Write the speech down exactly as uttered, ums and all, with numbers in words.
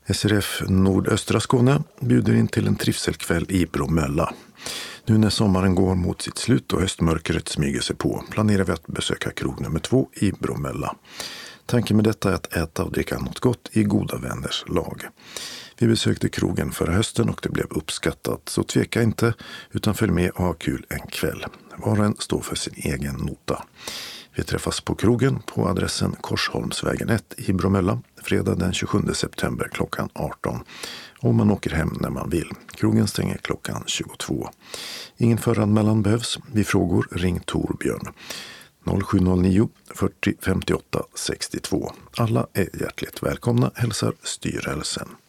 S R F Nordöstra Skåne bjuder in till en trivselkväll i Bromölla. Nu när sommaren går mot sitt slut och höstmörkret smyger sig på planerar vi att besöka krog nummer två i Bromölla. Tanken med detta är att äta och dricka något gott i goda vänners lag. Vi besökte krogen förra hösten och det blev uppskattat, så tveka inte utan följ med och ha kul en kväll. Var och en står för sin egen nota. Vi träffas på krogen på adressen Korsholmsvägen ett i Bromölla fredag den tjugosjunde september klockan arton. Och man åker hem när man vill. Krogen stänger klockan tjugotvå. Ingen föranmälan behövs. Vid frågor ring Torbjörn. noll sju noll nio fyrtio femtioåtta sextiotvå. Alla är hjärtligt välkomna, hälsar styrelsen.